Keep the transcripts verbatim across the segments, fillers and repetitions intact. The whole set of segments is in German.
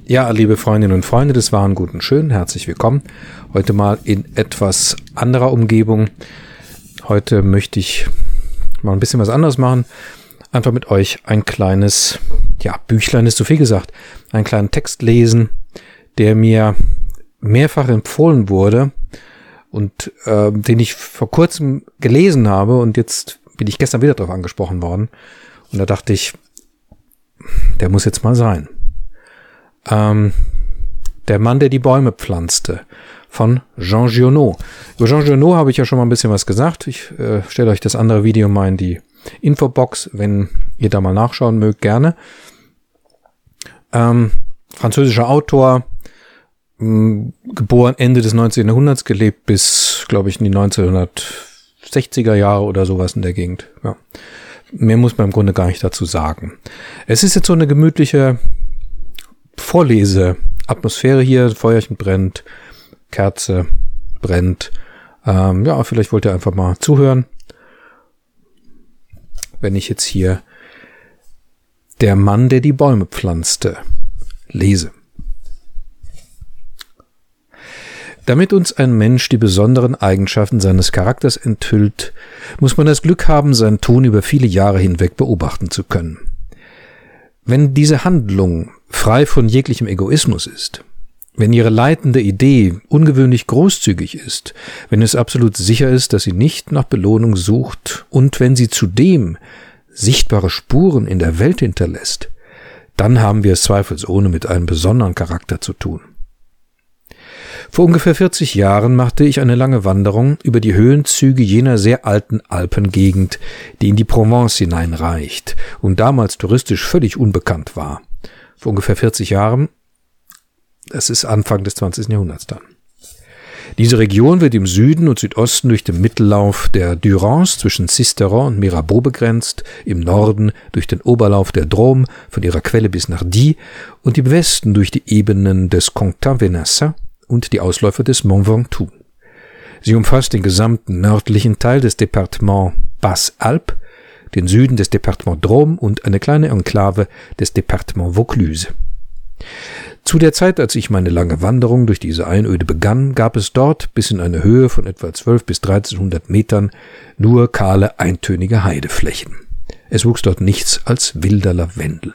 Ja, liebe Freundinnen und Freunde des wahren Guten Schön, herzlich willkommen. Heute mal in etwas anderer Umgebung. Heute möchte ich mal ein bisschen was anderes machen. Einfach mit euch ein kleines, ja, Büchlein ist zu viel gesagt, einen kleinen Text lesen, der mir mehrfach empfohlen wurde und äh, den ich vor kurzem gelesen habe und jetzt bin ich gestern wieder darauf angesprochen worden. Und da dachte ich, der muss jetzt mal sein. Ähm, der Mann, der die Bäume pflanzte, von Jean Giono. Über Jean Giono habe ich ja schon mal ein bisschen was gesagt. Ich äh, stelle euch das andere Video mal in die Infobox, wenn ihr da mal nachschauen mögt, gerne. Ähm, französischer Autor, mh, geboren Ende des neunzehnten Jahrhunderts, gelebt bis, glaube ich, in die neunzehnhundertsechziger Jahre oder sowas in der Gegend. Ja. Mehr muss man im Grunde gar nicht dazu sagen. Es ist jetzt so eine gemütliche Vorlese-Atmosphäre hier, Feuerchen brennt, Kerze brennt. Ähm, ja, vielleicht wollt ihr einfach mal zuhören, wenn ich jetzt hier Der Mann, der die Bäume pflanzte, lese. Damit uns ein Mensch die besonderen Eigenschaften seines Charakters enthüllt, muss man das Glück haben, sein Tun über viele Jahre hinweg beobachten zu können. Wenn diese Handlung frei von jeglichem Egoismus ist, wenn ihre leitende Idee ungewöhnlich großzügig ist, wenn es absolut sicher ist, dass sie nicht nach Belohnung sucht und wenn sie zudem sichtbare Spuren in der Welt hinterlässt, dann haben wir es zweifelsohne mit einem besonderen Charakter zu tun. Vor ungefähr vierzig Jahren machte ich eine lange Wanderung über die Höhenzüge jener sehr alten Alpengegend, die in die Provence hineinreicht und damals touristisch völlig unbekannt war. Vor ungefähr vierzig Jahren, das ist Anfang des zwanzigsten Jahrhunderts dann. Diese Region wird im Süden und Südosten durch den Mittellauf der Durance zwischen Sisteron und Mirabeau begrenzt, im Norden durch den Oberlauf der Drôme von ihrer Quelle bis nach Die und im Westen durch die Ebenen des Cotentin-Venaissin und die Ausläufer des Mont Ventoux. Sie umfasst den gesamten nördlichen Teil des Departements Basse-Alpes, den Süden des Departements Drôme und eine kleine Enklave des Departements Vaucluse. Zu der Zeit, als ich meine lange Wanderung durch diese Einöde begann, gab es dort bis in eine Höhe von etwa zwölf bis dreizehnhundert Metern nur kahle, eintönige Heideflächen. Es wuchs dort nichts als wilder Lavendel.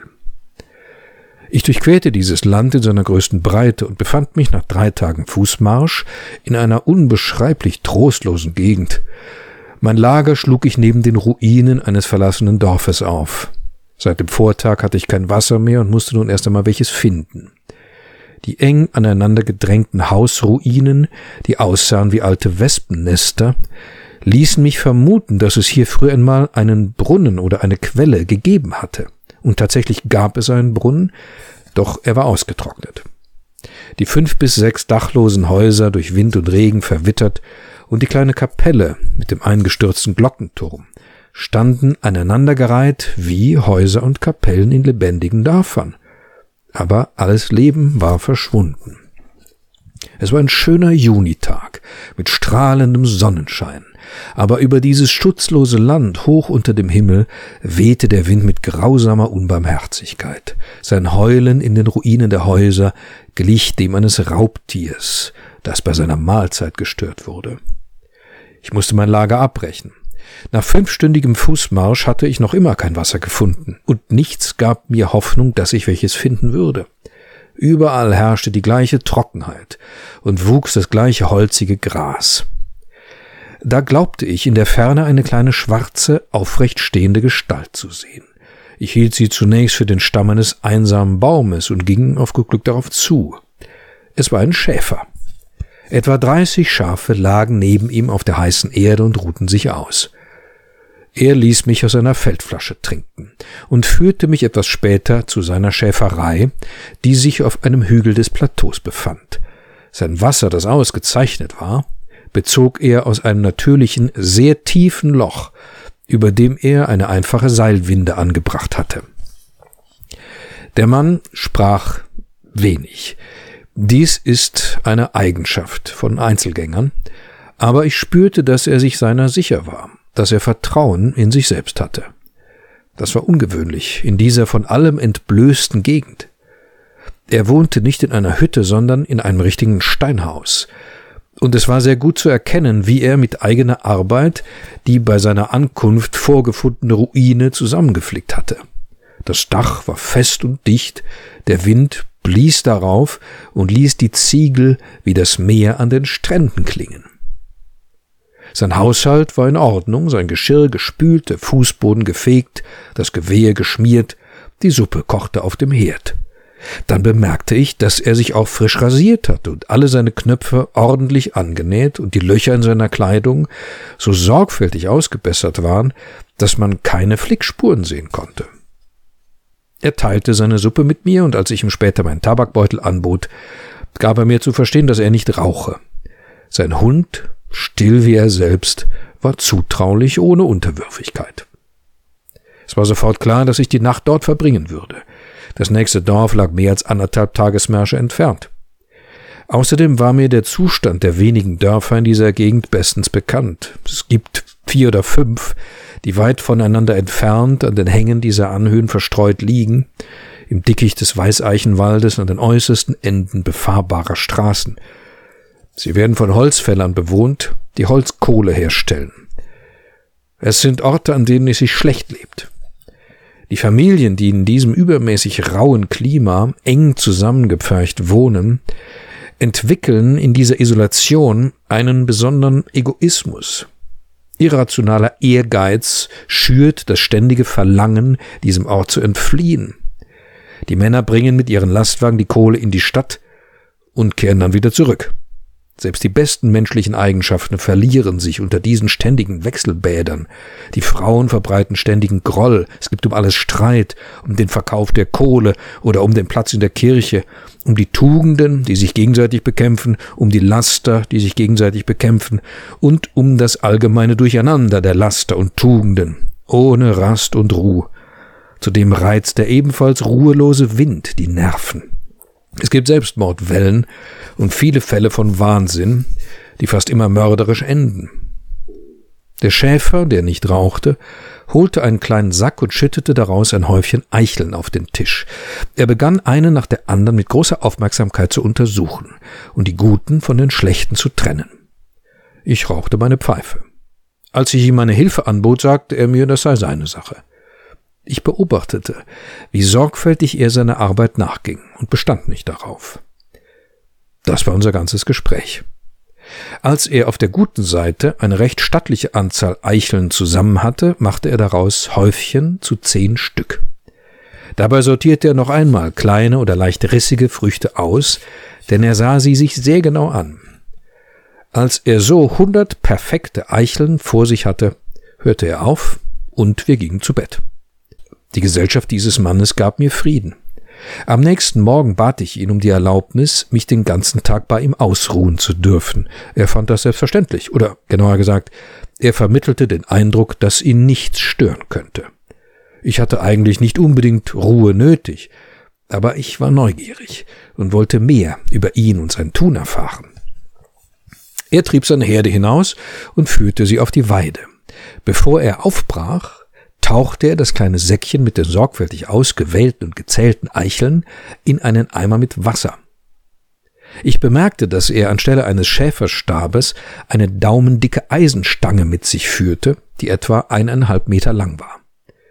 Ich durchquerte dieses Land in seiner größten Breite und befand mich nach drei Tagen Fußmarsch in einer unbeschreiblich trostlosen Gegend. Mein Lager schlug ich neben den Ruinen eines verlassenen Dorfes auf. Seit dem Vortag hatte ich kein Wasser mehr und musste nun erst einmal welches finden. Die eng aneinander gedrängten Hausruinen, die aussahen wie alte Wespennester, ließen mich vermuten, dass es hier früher einmal einen Brunnen oder eine Quelle gegeben hatte. Und tatsächlich gab es einen Brunnen, doch er war ausgetrocknet. Die fünf bis sechs dachlosen Häuser durch Wind und Regen verwittert und die kleine Kapelle mit dem eingestürzten Glockenturm standen aneinandergereiht wie Häuser und Kapellen in lebendigen Dörfern. Aber alles Leben war verschwunden. Es war ein schöner Junitag mit strahlendem Sonnenschein, aber über dieses schutzlose Land hoch unter dem Himmel wehte der Wind mit grausamer Unbarmherzigkeit. Sein Heulen in den Ruinen der Häuser glich dem eines Raubtiers, das bei seiner Mahlzeit gestört wurde. Ich musste mein Lager abbrechen. Nach fünfstündigem Fußmarsch hatte ich noch immer kein Wasser gefunden, und nichts gab mir Hoffnung, dass ich welches finden würde. Überall herrschte die gleiche Trockenheit und wuchs das gleiche holzige Gras. Da glaubte ich, in der Ferne eine kleine schwarze, aufrecht stehende Gestalt zu sehen. Ich hielt sie zunächst für den Stamm eines einsamen Baumes und ging auf gut Glück darauf zu. Es war ein Schäfer. Etwa dreißig Schafe lagen neben ihm auf der heißen Erde und ruhten sich aus. Er ließ mich aus seiner Feldflasche trinken und führte mich etwas später zu seiner Schäferei, die sich auf einem Hügel des Plateaus befand. Sein Wasser, das ausgezeichnet war, bezog er aus einem natürlichen, sehr tiefen Loch, über dem er eine einfache Seilwinde angebracht hatte. Der Mann sprach wenig. Dies ist eine Eigenschaft von Einzelgängern, aber ich spürte, dass er sich seiner sicher war, dass er Vertrauen in sich selbst hatte. Das war ungewöhnlich in dieser von allem entblößten Gegend. Er wohnte nicht in einer Hütte, sondern in einem richtigen Steinhaus. Und es war sehr gut zu erkennen, wie er mit eigener Arbeit die bei seiner Ankunft vorgefundene Ruine zusammengeflickt hatte. Das Dach war fest und dicht, der Wind blies darauf und ließ die Ziegel wie das Meer an den Stränden klingen. Sein Haushalt war in Ordnung, sein Geschirr gespült, der Fußboden gefegt, das Gewehr geschmiert, die Suppe kochte auf dem Herd. Dann bemerkte ich, dass er sich auch frisch rasiert hatte und alle seine Knöpfe ordentlich angenäht und die Löcher in seiner Kleidung so sorgfältig ausgebessert waren, dass man keine Flickspuren sehen konnte. Er teilte seine Suppe mit mir, und als ich ihm später meinen Tabakbeutel anbot, gab er mir zu verstehen, dass er nicht rauche. Sein Hund, still wie er selbst, war zutraulich ohne Unterwürfigkeit. Es war sofort klar, dass ich die Nacht dort verbringen würde. Das nächste Dorf lag mehr als anderthalb Tagesmärsche entfernt. Außerdem war mir der Zustand der wenigen Dörfer in dieser Gegend bestens bekannt. Es gibt vier oder fünf, die weit voneinander entfernt an den Hängen dieser Anhöhen verstreut liegen, im Dickicht des Weißeichenwaldes an den äußersten Enden befahrbarer Straßen. Sie werden von Holzfällern bewohnt, die Holzkohle herstellen. Es sind Orte, an denen es sich schlecht lebt. Die Familien, die in diesem übermäßig rauen Klima eng zusammengepfercht wohnen, entwickeln in dieser Isolation einen besonderen Egoismus. Irrationaler Ehrgeiz schürt das ständige Verlangen, diesem Ort zu entfliehen. Die Männer bringen mit ihren Lastwagen die Kohle in die Stadt und kehren dann wieder zurück. Selbst die besten menschlichen Eigenschaften verlieren sich unter diesen ständigen Wechselbädern. Die Frauen verbreiten ständigen Groll. Es gibt um alles Streit, um den Verkauf der Kohle oder um den Platz in der Kirche, um die Tugenden, die sich gegenseitig bekämpfen, um die Laster, die sich gegenseitig bekämpfen und um das allgemeine Durcheinander der Laster und Tugenden, ohne Rast und Ruhe. Zudem reizt der ebenfalls ruhelose Wind die Nerven. Es gibt Selbstmordwellen und viele Fälle von Wahnsinn, die fast immer mörderisch enden. Der Schäfer, der nicht rauchte, holte einen kleinen Sack und schüttete daraus ein Häufchen Eicheln auf den Tisch. Er begann eine nach der anderen mit großer Aufmerksamkeit zu untersuchen und die guten von den schlechten zu trennen. Ich rauchte meine Pfeife. Als ich ihm meine Hilfe anbot, sagte er mir, das sei seine Sache. Ich beobachtete, wie sorgfältig er seiner Arbeit nachging und bestand nicht darauf. Das war unser ganzes Gespräch. Als er auf der guten Seite eine recht stattliche Anzahl Eicheln zusammen hatte, machte er daraus Häufchen zu zehn Stück. Dabei sortierte er noch einmal kleine oder leicht rissige Früchte aus, denn er sah sie sich sehr genau an. Als er so hundert perfekte Eicheln vor sich hatte, hörte er auf und wir gingen zu Bett. Die Gesellschaft dieses Mannes gab mir Frieden. Am nächsten Morgen bat ich ihn um die Erlaubnis, mich den ganzen Tag bei ihm ausruhen zu dürfen. Er fand das selbstverständlich, oder genauer gesagt, er vermittelte den Eindruck, dass ihn nichts stören könnte. Ich hatte eigentlich nicht unbedingt Ruhe nötig, aber ich war neugierig und wollte mehr über ihn und sein Tun erfahren. Er trieb seine Herde hinaus und führte sie auf die Weide. Bevor er aufbrach, tauchte er das kleine Säckchen mit den sorgfältig ausgewählten und gezählten Eicheln in einen Eimer mit Wasser. Ich bemerkte, dass er anstelle eines Schäferstabes eine daumendicke Eisenstange mit sich führte, die etwa eineinhalb Meter lang war.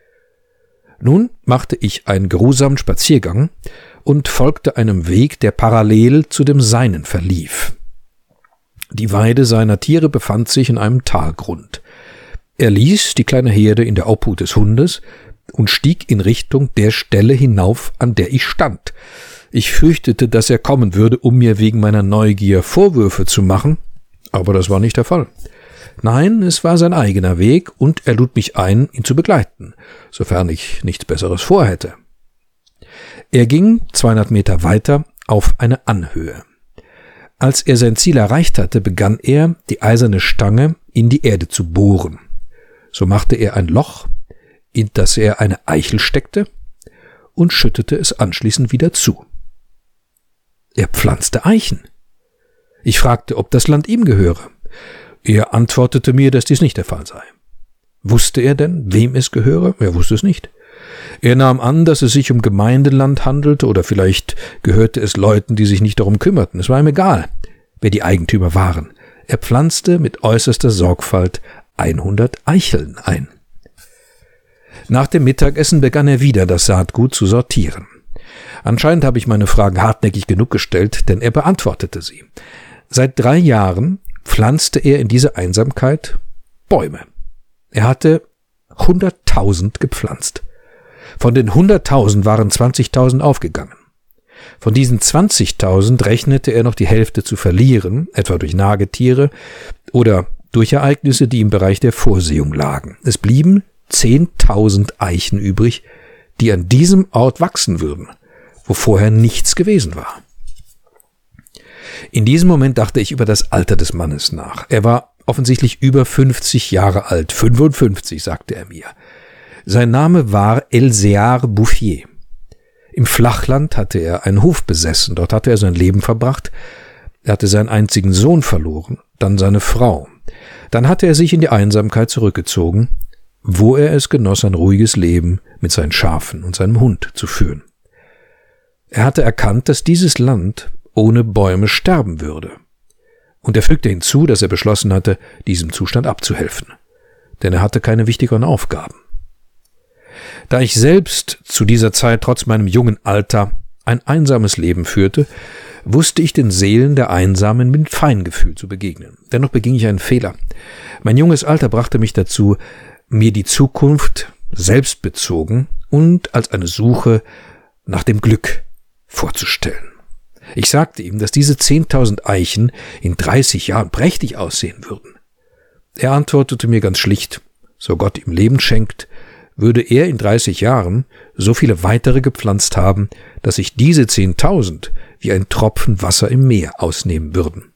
Nun machte ich einen geruhsamen Spaziergang und folgte einem Weg, der parallel zu dem seinen verlief. Die Weide seiner Tiere befand sich in einem Talgrund. Er ließ die kleine Herde in der Obhut des Hundes und stieg in Richtung der Stelle hinauf, an der ich stand. Ich fürchtete, dass er kommen würde, um mir wegen meiner Neugier Vorwürfe zu machen, aber das war nicht der Fall. Nein, es war sein eigener Weg und er lud mich ein, ihn zu begleiten, sofern ich nichts Besseres vorhätte. Er ging zweihundert Meter weiter auf eine Anhöhe. Als er sein Ziel erreicht hatte, begann er, die eiserne Stange in die Erde zu bohren. So machte er ein Loch, in das er eine Eichel steckte und schüttete es anschließend wieder zu. Er pflanzte Eichen. Ich fragte, ob das Land ihm gehöre. Er antwortete mir, dass dies nicht der Fall sei. Wusste er denn, wem es gehöre? Er wusste es nicht. Er nahm an, dass es sich um Gemeindeland handelte oder vielleicht gehörte es Leuten, die sich nicht darum kümmerten. Es war ihm egal, wer die Eigentümer waren. Er pflanzte mit äußerster Sorgfalt hundert Eicheln ein. Nach dem Mittagessen begann er wieder, das Saatgut zu sortieren. Anscheinend habe ich meine Fragen hartnäckig genug gestellt, denn er beantwortete sie. Seit drei Jahren pflanzte er in dieser Einsamkeit Bäume. Er hatte hunderttausend gepflanzt. Von den hunderttausend waren zwanzigtausend aufgegangen. Von diesen zwanzigtausend rechnete er noch die Hälfte zu verlieren, etwa durch Nagetiere oder durch Ereignisse, die im Bereich der Vorsehung lagen. Es blieben zehntausend Eichen übrig, die an diesem Ort wachsen würden, wo vorher nichts gewesen war. In diesem Moment dachte ich über das Alter des Mannes nach. Er war offensichtlich über fünfzig Jahre alt, fünfundfünfzig, sagte er mir. Sein Name war Elzéar Bouffier. Im Flachland hatte er einen Hof besessen, dort hatte er sein Leben verbracht. Er hatte seinen einzigen Sohn verloren, dann seine Frau. Dann hatte er sich in die Einsamkeit zurückgezogen, wo er es genoss, ein ruhiges Leben mit seinen Schafen und seinem Hund zu führen. Er hatte erkannt, dass dieses Land ohne Bäume sterben würde. Und er fügte hinzu, dass er beschlossen hatte, diesem Zustand abzuhelfen. Denn er hatte keine wichtigeren Aufgaben. Da ich selbst zu dieser Zeit trotz meinem jungen Alter ein einsames Leben führte, wusste ich den Seelen der Einsamen mit Feingefühl zu begegnen. Dennoch beging ich einen Fehler. Mein junges Alter brachte mich dazu, mir die Zukunft selbstbezogen und als eine Suche nach dem Glück vorzustellen. Ich sagte ihm, dass diese zehntausend Eichen in dreißig Jahren prächtig aussehen würden. Er antwortete mir ganz schlicht, so Gott ihm Leben schenkt, würde er in dreißig Jahren so viele weitere gepflanzt haben, dass sich diese zehntausend wie ein Tropfen Wasser im Meer ausnehmen würden.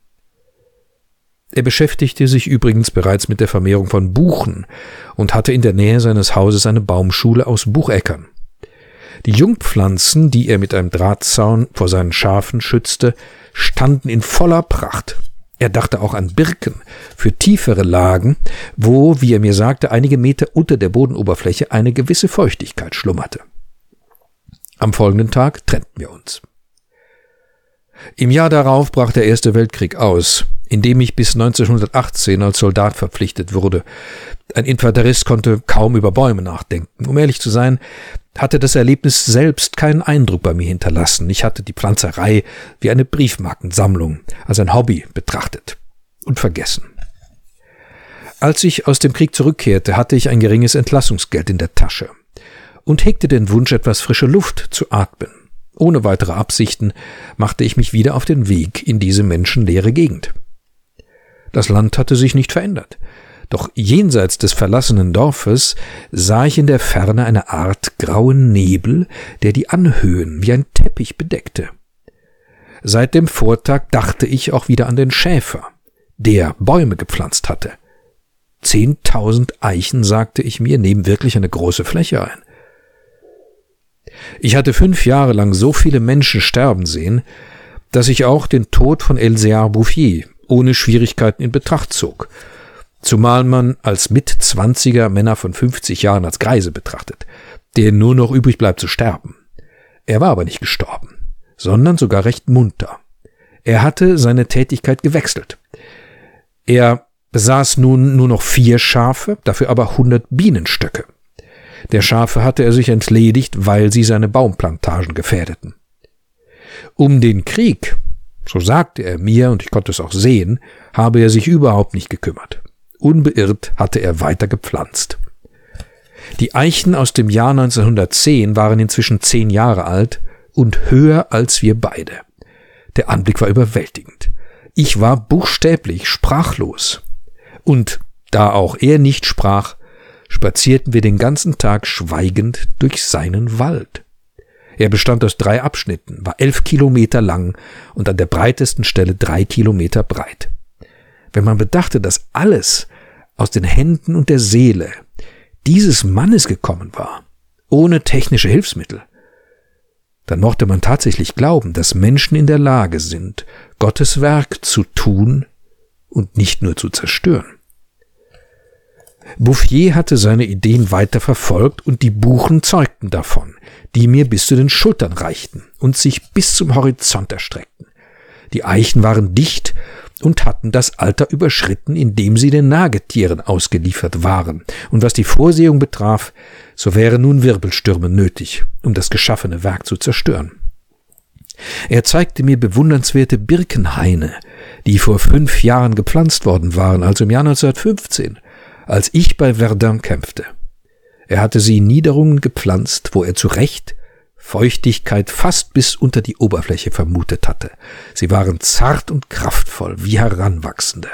Er beschäftigte sich übrigens bereits mit der Vermehrung von Buchen und hatte in der Nähe seines Hauses eine Baumschule aus Bucheckern. Die Jungpflanzen, die er mit einem Drahtzaun vor seinen Schafen schützte, standen in voller Pracht. Er dachte auch an Birken für tiefere Lagen, wo, wie er mir sagte, einige Meter unter der Bodenoberfläche eine gewisse Feuchtigkeit schlummerte. Am folgenden Tag trennten wir uns. Im Jahr darauf brach der Erste Weltkrieg aus, in dem ich bis neunzehnhundertachtzehn als Soldat verpflichtet wurde. Ein Infanterist konnte kaum über Bäume nachdenken. Um ehrlich zu sein, hatte das Erlebnis selbst keinen Eindruck bei mir hinterlassen. Ich hatte die Pflanzerei wie eine Briefmarkensammlung, als ein Hobby betrachtet und vergessen. Als ich aus dem Krieg zurückkehrte, hatte ich ein geringes Entlassungsgeld in der Tasche und hegte den Wunsch, etwas frische Luft zu atmen. Ohne weitere Absichten machte ich mich wieder auf den Weg in diese menschenleere Gegend. Das Land hatte sich nicht verändert. Doch jenseits des verlassenen Dorfes sah ich in der Ferne eine Art grauen Nebel, der die Anhöhen wie ein Teppich bedeckte. Seit dem Vortag dachte ich auch wieder an den Schäfer, der Bäume gepflanzt hatte. Zehntausend Eichen, sagte ich mir, nehmen wirklich eine große Fläche ein. Ich hatte fünf Jahre lang so viele Menschen sterben sehen, dass ich auch den Tod von Elzéar Bouffier ohne Schwierigkeiten in Betracht zog, zumal man als Mitzwanziger Männer von fünfzig Jahren als Greise betrachtet, denen nur noch übrig bleibt zu sterben. Er war aber nicht gestorben, sondern sogar recht munter. Er hatte seine Tätigkeit gewechselt. Er besaß nun nur noch vier Schafe, dafür aber hundert Bienenstöcke. Der Schafe hatte er sich entledigt, weil sie seine Baumplantagen gefährdeten. Um den Krieg, so sagte er mir, und ich konnte es auch sehen, habe er sich überhaupt nicht gekümmert. Unbeirrt hatte er weiter gepflanzt. Die Eichen aus dem Jahr neunzehnhundertzehn waren inzwischen zehn Jahre alt und höher als wir beide. Der Anblick war überwältigend. Ich war buchstäblich sprachlos. Und da auch er nicht sprach, spazierten wir den ganzen Tag schweigend durch seinen Wald. Er bestand aus drei Abschnitten, war elf Kilometer lang und an der breitesten Stelle drei Kilometer breit. Wenn man bedachte, dass alles aus den Händen und der Seele dieses Mannes gekommen war, ohne technische Hilfsmittel, dann mochte man tatsächlich glauben, dass Menschen in der Lage sind, Gottes Werk zu tun und nicht nur zu zerstören. Bouffier hatte seine Ideen weiter verfolgt und die Buchen zeugten davon, die mir bis zu den Schultern reichten und sich bis zum Horizont erstreckten. Die Eichen waren dicht und hatten das Alter überschritten, indem sie den Nagetieren ausgeliefert waren, und was die Vorsehung betraf, so wären nun Wirbelstürme nötig, um das geschaffene Werk zu zerstören. Er zeigte mir bewundernswerte Birkenhaine, die vor fünf Jahren gepflanzt worden waren, also im Jahr neunzehnhundertfünfzehn, als ich bei Verdun kämpfte. Er hatte sie in Niederungen gepflanzt, wo er zu Recht Feuchtigkeit fast bis unter die Oberfläche vermutet hatte. Sie waren zart und kraftvoll, wie Heranwachsende.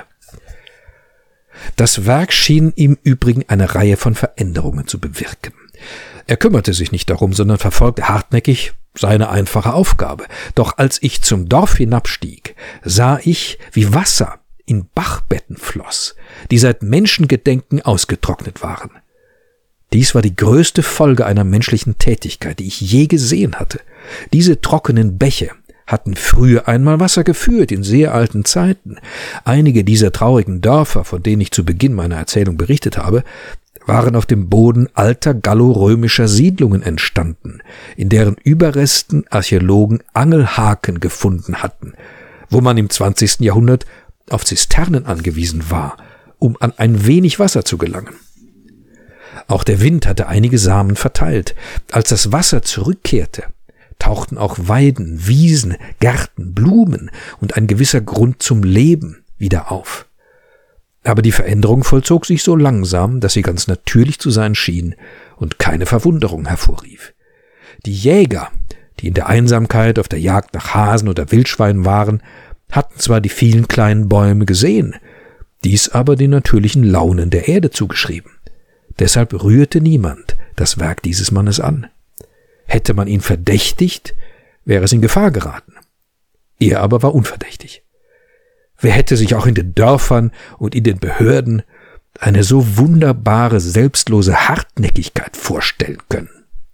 Das Werk schien im Übrigen eine Reihe von Veränderungen zu bewirken. Er kümmerte sich nicht darum, sondern verfolgte hartnäckig seine einfache Aufgabe. Doch als ich zum Dorf hinabstieg, sah ich, wie Wasser in Bachbetten floss, die seit Menschengedenken ausgetrocknet waren. Dies war die größte Folge einer menschlichen Tätigkeit, die ich je gesehen hatte. Diese trockenen Bäche hatten früher einmal Wasser geführt, in sehr alten Zeiten. Einige dieser traurigen Dörfer, von denen ich zu Beginn meiner Erzählung berichtet habe, waren auf dem Boden alter gallorömischer Siedlungen entstanden, in deren Überresten Archäologen Angelhaken gefunden hatten, wo man im zwanzigsten Jahrhundert auf Zisternen angewiesen war, um an ein wenig Wasser zu gelangen. Auch der Wind hatte einige Samen verteilt. Als das Wasser zurückkehrte, tauchten auch Weiden, Wiesen, Gärten, Blumen und ein gewisser Grund zum Leben wieder auf. Aber die Veränderung vollzog sich so langsam, dass sie ganz natürlich zu sein schien und keine Verwunderung hervorrief. Die Jäger, die in der Einsamkeit auf der Jagd nach Hasen oder Wildschweinen waren, hatten zwar die vielen kleinen Bäume gesehen, dies aber den natürlichen Launen der Erde zugeschrieben. Deshalb rührte niemand das Werk dieses Mannes an. Hätte man ihn verdächtigt, wäre es in Gefahr geraten. Er aber war unverdächtig. Wer hätte sich auch in den Dörfern und in den Behörden eine so wunderbare, selbstlose Hartnäckigkeit vorstellen können?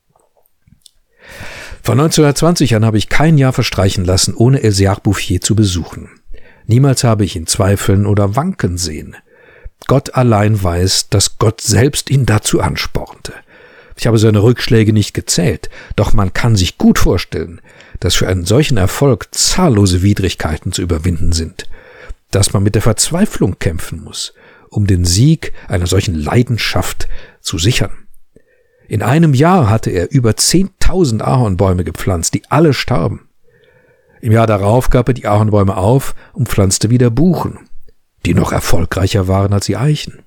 Von neunzehnhundertzwanzig an habe ich kein Jahr verstreichen lassen, ohne Elzéar Bouffier zu besuchen. Niemals habe ich ihn zweifeln oder wanken sehen. Gott allein weiß, dass Gott selbst ihn dazu anspornte. Ich habe seine Rückschläge nicht gezählt, doch man kann sich gut vorstellen, dass für einen solchen Erfolg zahllose Widrigkeiten zu überwinden sind, dass man mit der Verzweiflung kämpfen muss, um den Sieg einer solchen Leidenschaft zu sichern. In einem Jahr hatte er über zehntausend Ahornbäume gepflanzt, die alle starben. Im Jahr darauf gab er die Ahornbäume auf und pflanzte wieder Buchen, die noch erfolgreicher waren als die Eichen.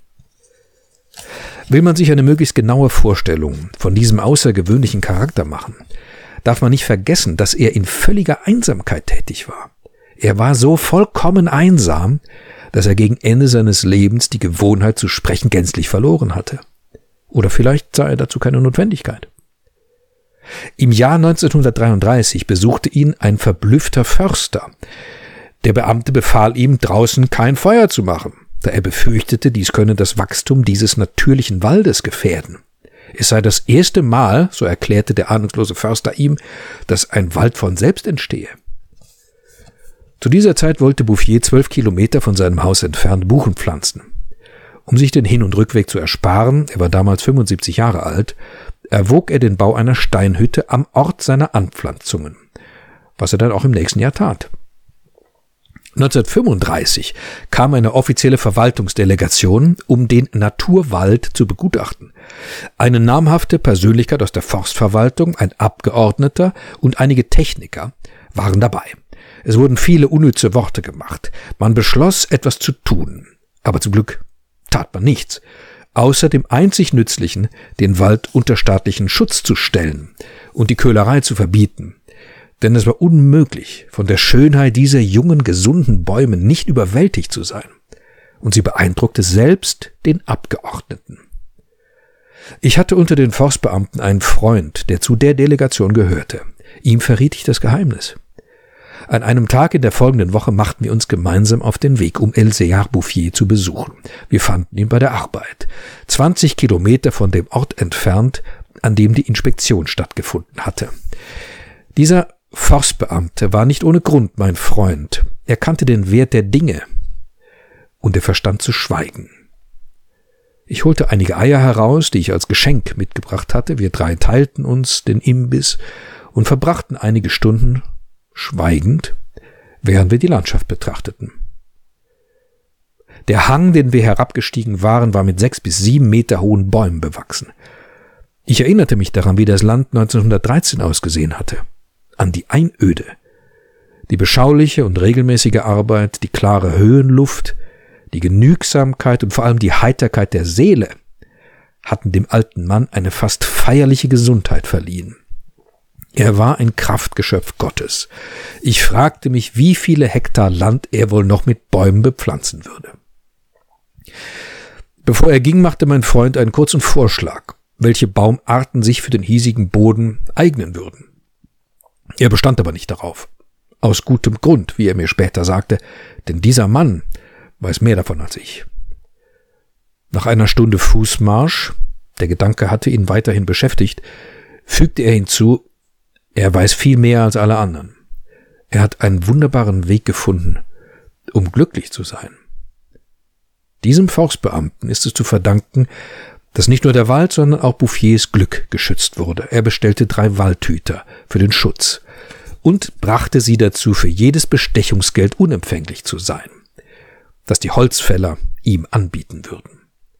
Will man sich eine möglichst genaue Vorstellung von diesem außergewöhnlichen Charakter machen, darf man nicht vergessen, dass er in völliger Einsamkeit tätig war. Er war so vollkommen einsam, dass er gegen Ende seines Lebens die Gewohnheit zu sprechen gänzlich verloren hatte. Oder vielleicht sah er dazu keine Notwendigkeit. Im Jahr neunzehnhundertdreiunddreißig besuchte ihn ein verblüffter Förster. Der Beamte befahl ihm, draußen kein Feuer zu machen, da er befürchtete, dies könne das Wachstum dieses natürlichen Waldes gefährden. Es sei das erste Mal, so erklärte der ahnungslose Förster ihm, dass ein Wald von selbst entstehe. Zu dieser Zeit wollte Bouffier zwölf Kilometer von seinem Haus entfernt Buchen pflanzen. Um sich den Hin- und Rückweg zu ersparen, er war damals fünfundsiebzig Jahre alt, erwog er den Bau einer Steinhütte am Ort seiner Anpflanzungen, was er dann auch im nächsten Jahr tat. neunzehnhundertfünfunddreißig kam eine offizielle Verwaltungsdelegation, um den Naturwald zu begutachten. Eine namhafte Persönlichkeit aus der Forstverwaltung, ein Abgeordneter und einige Techniker waren dabei. Es wurden viele unnütze Worte gemacht. Man beschloss, etwas zu tun. Aber zum Glück tat man nichts, außer dem einzig Nützlichen, den Wald unter staatlichen Schutz zu stellen und die Köhlerei zu verbieten. Denn es war unmöglich, von der Schönheit dieser jungen, gesunden Bäume nicht überwältigt zu sein. Und sie beeindruckte selbst den Abgeordneten. Ich hatte unter den Forstbeamten einen Freund, der zu der Delegation gehörte. Ihm verriet ich das Geheimnis. An einem Tag in der folgenden Woche machten wir uns gemeinsam auf den Weg, um Elzéar Bouffier zu besuchen. Wir fanden ihn bei der Arbeit, zwanzig Kilometer von dem Ort entfernt, an dem die Inspektion stattgefunden hatte. Dieser Forstbeamte war nicht ohne Grund mein Freund. Er kannte den Wert der Dinge und er verstand zu schweigen. Ich holte einige Eier heraus, die ich als Geschenk mitgebracht hatte. Wir drei teilten uns den Imbiss und verbrachten einige Stunden schweigend, während wir die Landschaft betrachteten. Der Hang, den wir herabgestiegen waren, war mit sechs bis sieben Meter hohen Bäumen bewachsen. Ich erinnerte mich daran, wie das Land neunzehnhundertdreizehn ausgesehen hatte. An die Einöde. Die beschauliche und regelmäßige Arbeit, die klare Höhenluft, die Genügsamkeit und vor allem die Heiterkeit der Seele hatten dem alten Mann eine fast feierliche Gesundheit verliehen. Er war ein Kraftgeschöpf Gottes. Ich fragte mich, wie viele Hektar Land er wohl noch mit Bäumen bepflanzen würde. Bevor er ging, machte mein Freund einen kurzen Vorschlag, welche Baumarten sich für den hiesigen Boden eignen würden. Er bestand aber nicht darauf. Aus gutem Grund, wie er mir später sagte, denn dieser Mann weiß mehr davon als ich. Nach einer Stunde Fußmarsch, der Gedanke hatte ihn weiterhin beschäftigt, fügte er hinzu, er weiß viel mehr als alle anderen. Er hat einen wunderbaren Weg gefunden, um glücklich zu sein. Diesem Forstbeamten ist es zu verdanken, dass nicht nur der Wald, sondern auch Bouffiers Glück geschützt wurde. Er bestellte drei Waldhüter für den Schutz und brachte sie dazu, für jedes Bestechungsgeld unempfänglich zu sein, das die Holzfäller ihm anbieten würden.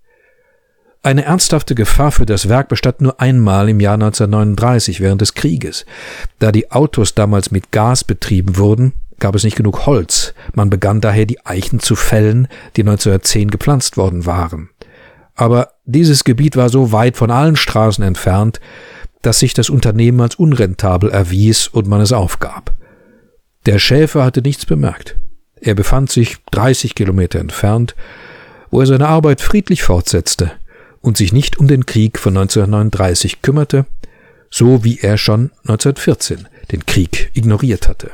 Eine ernsthafte Gefahr für das Werk bestand nur einmal im Jahr neunzehnhundertneununddreißig während des Krieges. Da die Autos damals mit Gas betrieben wurden, gab es nicht genug Holz. Man begann daher, die Eichen zu fällen, die neunzehnhundertzehn gepflanzt worden waren. Aber dieses Gebiet war so weit von allen Straßen entfernt, dass sich das Unternehmen als unrentabel erwies und man es aufgab. Der Schäfer hatte nichts bemerkt. Er befand sich dreißig Kilometer entfernt, wo er seine Arbeit friedlich fortsetzte und sich nicht um den Krieg von neunzehnhundertneununddreißig kümmerte, so wie er schon neunzehnhundertvierzehn den Krieg ignoriert hatte.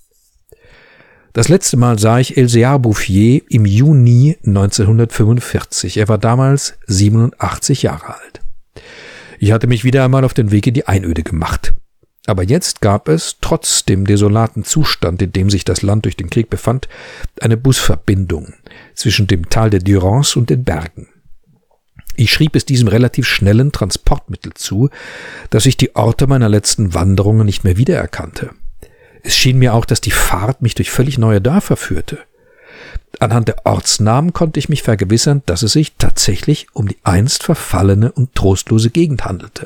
Das letzte Mal sah ich Elzéar Bouffier im Juni neunzehnhundertfünfundvierzig. Er war damals siebenundachtzig Jahre alt. Ich hatte mich wieder einmal auf den Weg in die Einöde gemacht. Aber jetzt gab es, trotz dem desolaten Zustand, in dem sich das Land durch den Krieg befand, eine Busverbindung zwischen dem Tal der Durance und den Bergen. Ich schrieb es diesem relativ schnellen Transportmittel zu, dass ich die Orte meiner letzten Wanderungen nicht mehr wiedererkannte. Es schien mir auch, dass die Fahrt mich durch völlig neue Dörfer führte. Anhand der Ortsnamen konnte ich mich vergewissern, dass es sich tatsächlich um die einst verfallene und trostlose Gegend handelte.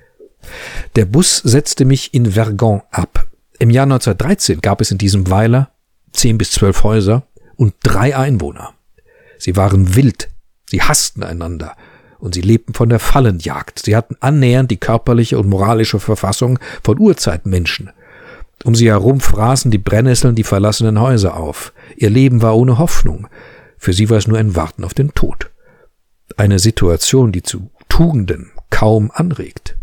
Der Bus setzte mich in Vergon ab. Im Jahr neunzehnhundertdreizehn gab es in diesem Weiler zehn bis zwölf Häuser und drei Einwohner. Sie waren wild, sie hassten einander und sie lebten von der Fallenjagd. Sie hatten annähernd die körperliche und moralische Verfassung von Urzeitmenschen. Um sie herum fraßen die Brennnesseln die verlassenen Häuser auf. Ihr Leben war ohne Hoffnung. Für sie war es nur ein Warten auf den Tod. Eine Situation, die zu Tugenden kaum anregt.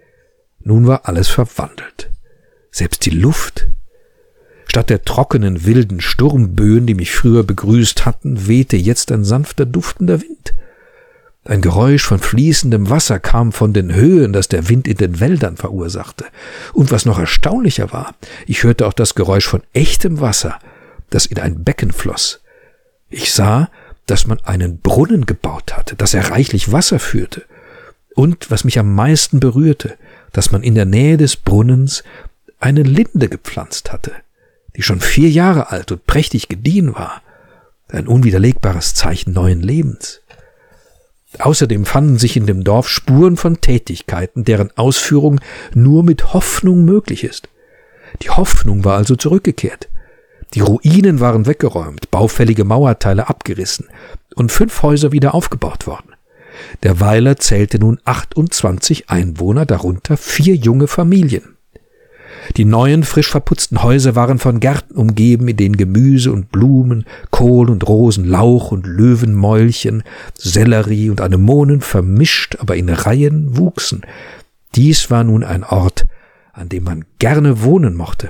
Nun war alles verwandelt. Selbst die Luft. Statt der trockenen, wilden Sturmböen, die mich früher begrüßt hatten, wehte jetzt ein sanfter, duftender Wind. Ein Geräusch von fließendem Wasser kam von den Höhen, das der Wind in den Wäldern verursachte. Und was noch erstaunlicher war, ich hörte auch das Geräusch von echtem Wasser, das in ein Becken floss. Ich sah, dass man einen Brunnen gebaut hatte, dass er reichlich Wasser führte. Und, was mich am meisten berührte, dass man in der Nähe des Brunnens eine Linde gepflanzt hatte, die schon vier Jahre alt und prächtig gediehen war. Ein unwiderlegbares Zeichen neuen Lebens. Außerdem fanden sich in dem Dorf Spuren von Tätigkeiten, deren Ausführung nur mit Hoffnung möglich ist. Die Hoffnung war also zurückgekehrt. Die Ruinen waren weggeräumt, baufällige Mauerteile abgerissen und fünf Häuser wieder aufgebaut worden. Der Weiler zählte nun achtundzwanzig Einwohner, darunter vier junge Familien. Die neuen, frisch verputzten Häuser waren von Gärten umgeben, in denen Gemüse und Blumen, Kohl und Rosen, Lauch und Löwenmäulchen, Sellerie und Anemonen vermischt, aber in Reihen wuchsen. Dies war nun ein Ort, an dem man gerne wohnen mochte.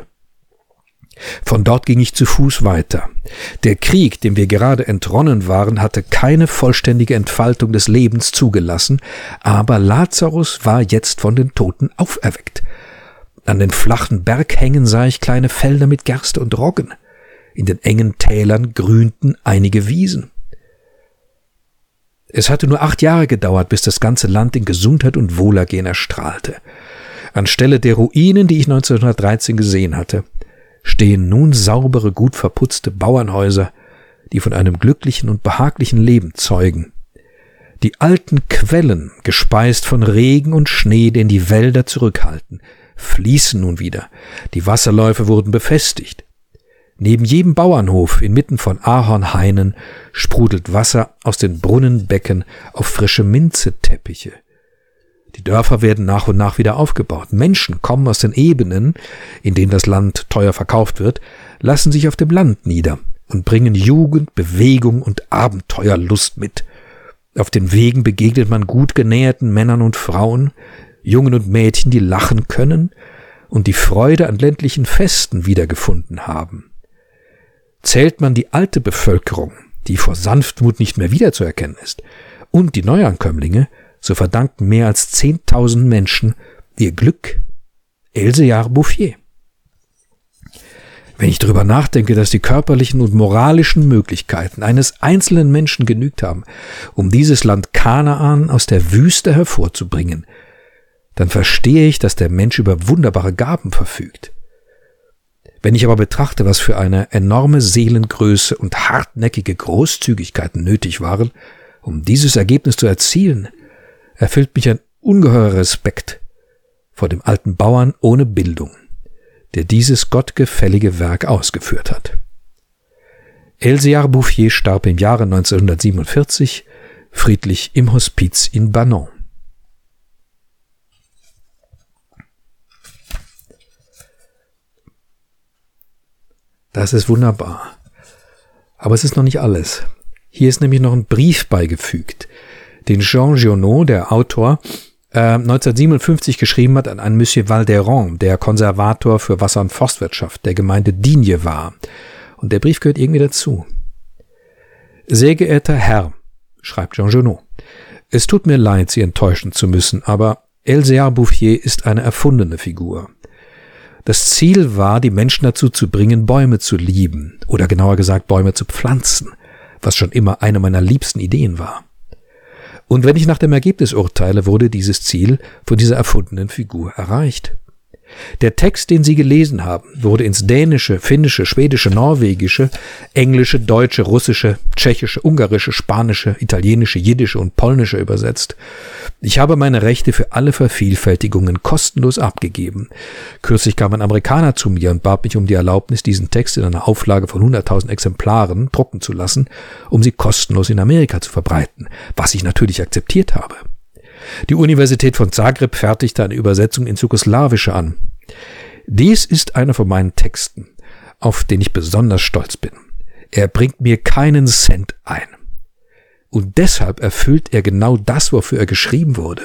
Von dort ging ich zu Fuß weiter. Der Krieg, dem wir gerade entronnen waren, hatte keine vollständige Entfaltung des Lebens zugelassen, aber Lazarus war jetzt von den Toten auferweckt. An den flachen Berghängen sah ich kleine Felder mit Gerste und Roggen. In den engen Tälern grünten einige Wiesen. Es hatte nur acht Jahre gedauert, bis das ganze Land in Gesundheit und Wohlergehen erstrahlte. Anstelle der Ruinen, die ich neunzehnhundertdreizehn gesehen hatte, stehen nun saubere, gut verputzte Bauernhäuser, die von einem glücklichen und behaglichen Leben zeugen. Die alten Quellen, gespeist von Regen und Schnee, den die Wälder zurückhalten, fließen nun wieder. Die Wasserläufe wurden befestigt. Neben jedem Bauernhof, inmitten von Ahornhainen, sprudelt Wasser aus den Brunnenbecken auf frische Minzeteppiche. Die Dörfer werden nach und nach wieder aufgebaut. Menschen kommen aus den Ebenen, in denen das Land teuer verkauft wird, lassen sich auf dem Land nieder und bringen Jugend, Bewegung und Abenteuerlust mit. Auf den Wegen begegnet man gut genährten Männern und Frauen, Jungen und Mädchen, die lachen können und die Freude an ländlichen Festen wiedergefunden haben. Zählt man die alte Bevölkerung, die vor Sanftmut nicht mehr wiederzuerkennen ist, und die Neuankömmlinge, so verdanken mehr als zehntausend Menschen ihr Glück Elzéar Bouffier. Wenn ich darüber nachdenke, dass die körperlichen und moralischen Möglichkeiten eines einzelnen Menschen genügt haben, um dieses Land Kanaan aus der Wüste hervorzubringen, dann verstehe ich, dass der Mensch über wunderbare Gaben verfügt. Wenn ich aber betrachte, was für eine enorme Seelengröße und hartnäckige Großzügigkeit nötig waren, um dieses Ergebnis zu erzielen, erfüllt mich ein ungeheurer Respekt vor dem alten Bauern ohne Bildung, der dieses gottgefällige Werk ausgeführt hat. Elzéar Bouffier starb im Jahre neunzehnhundertsiebenundvierzig friedlich im Hospiz in Banon. Das ist wunderbar. Aber es ist noch nicht alles. Hier ist nämlich noch ein Brief beigefügt, den Jean Giono, der Autor, äh, neunzehnhundertsiebenundfünfzig geschrieben hat an einen Monsieur Valderon, der Konservator für Wasser- und Forstwirtschaft der Gemeinde Digne war. Und der Brief gehört irgendwie dazu. Sehr geehrter Herr, schreibt Jean Giono, es tut mir leid, Sie enttäuschen zu müssen, aber Elzéar Bouffier ist eine erfundene Figur. Das Ziel war, die Menschen dazu zu bringen, Bäume zu lieben, oder genauer gesagt Bäume zu pflanzen, was schon immer eine meiner liebsten Ideen war. Und wenn ich nach dem Ergebnis urteile, wurde dieses Ziel von dieser erfundenen Figur erreicht. Der Text, den Sie gelesen haben, wurde ins Dänische, Finnische, Schwedische, Norwegische, Englische, Deutsche, Russische, Tschechische, Ungarische, Spanische, Italienische, Jiddische und Polnische übersetzt. Ich habe meine Rechte für alle Vervielfältigungen kostenlos abgegeben. Kürzlich kam ein Amerikaner zu mir und bat mich um die Erlaubnis, diesen Text in einer Auflage von hunderttausend Exemplaren drucken zu lassen, um sie kostenlos in Amerika zu verbreiten, was ich natürlich akzeptiert habe. Die Universität von Zagreb fertigte eine Übersetzung ins Jugoslawische an. Dies ist einer von meinen Texten, auf den ich besonders stolz bin. Er bringt mir keinen Cent ein. Und deshalb erfüllt er genau das, wofür er geschrieben wurde.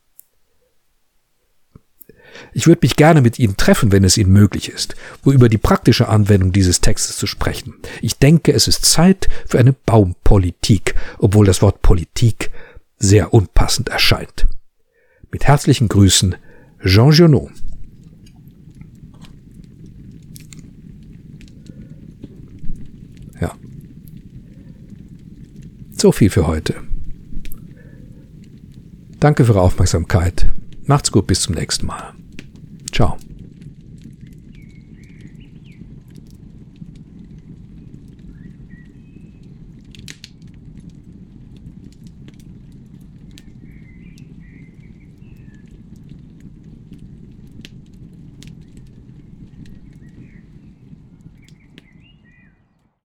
Ich würde mich gerne mit Ihnen treffen, wenn es Ihnen möglich ist, um über die praktische Anwendung dieses Textes zu sprechen. Ich denke, es ist Zeit für eine Baumpolitik, obwohl das Wort Politik sehr unpassend erscheint. Mit herzlichen Grüßen, Jean Giono. Ja. So viel für heute. Danke für Ihre Aufmerksamkeit. Macht's gut, bis zum nächsten Mal. Ciao.